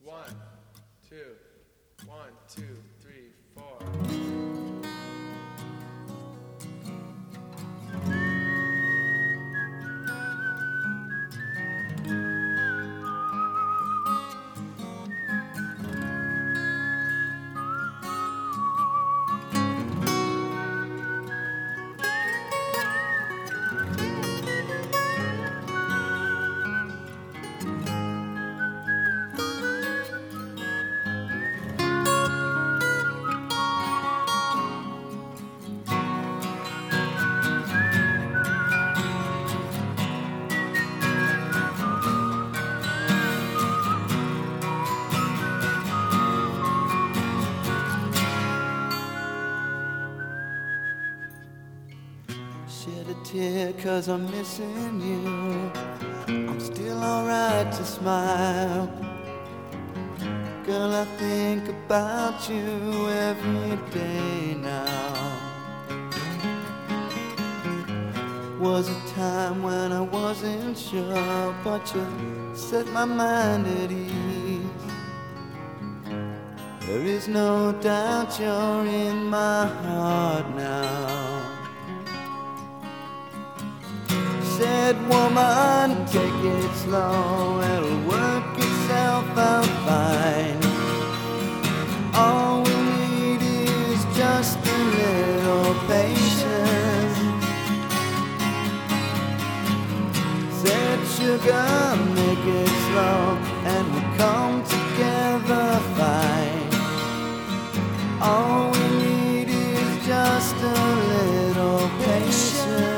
One, two, 1, 2, 3, 4. Shed a tear 'cause I'm missing you. I'm still alright to smile. Girl, I think about you every day now. Was a time when I wasn't sure, but you set my mind at ease. There is no doubt you're in my heart now. Said, woman, take it slow, it'll work itself out fine. All we need is just a little patience. Said, sugar, make it slow, and we'll come together fine. All we need is just a little patience.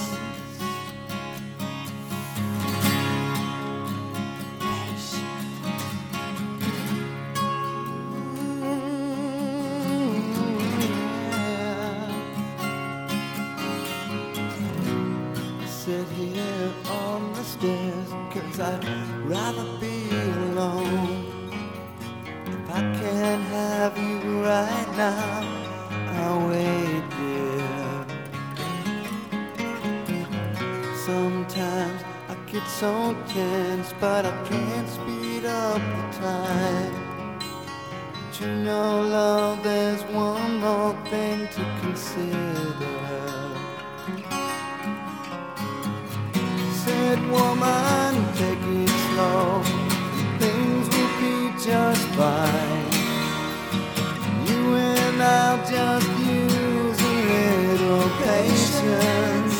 Sit here on the stairs, 'cause I'd rather be alone. If I can't have you right now, I'll wait, dear. Sometimes I get so tense, but I can't speed up the time. But you know, love, there's one more thing to consider. Said, woman, take it slow, things will be just fine. You and I'll just use a little patience.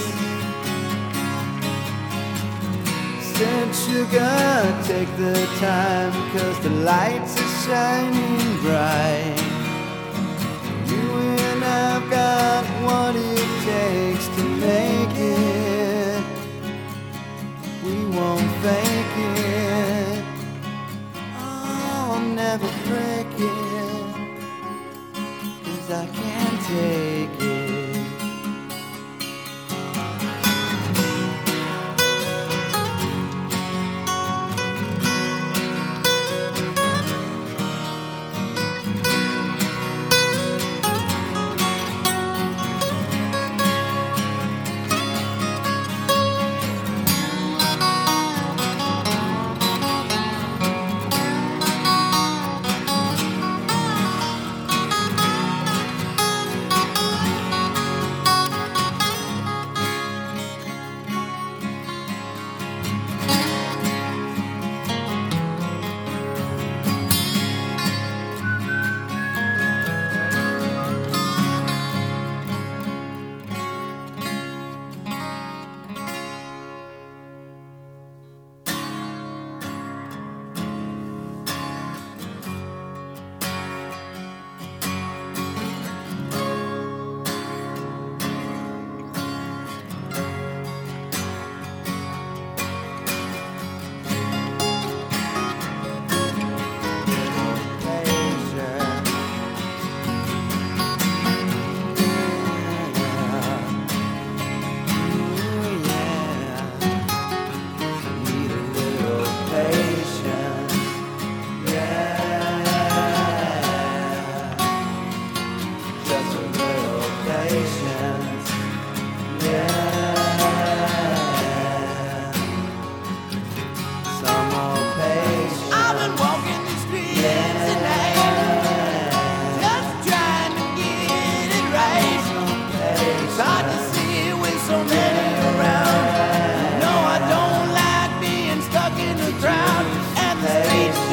Said, sugar, take the time, 'cause the lights are shining bright. You and I've got what it takes to make it. We won't fake it. I'll never break it, 'cause I can't take it. the crowd and the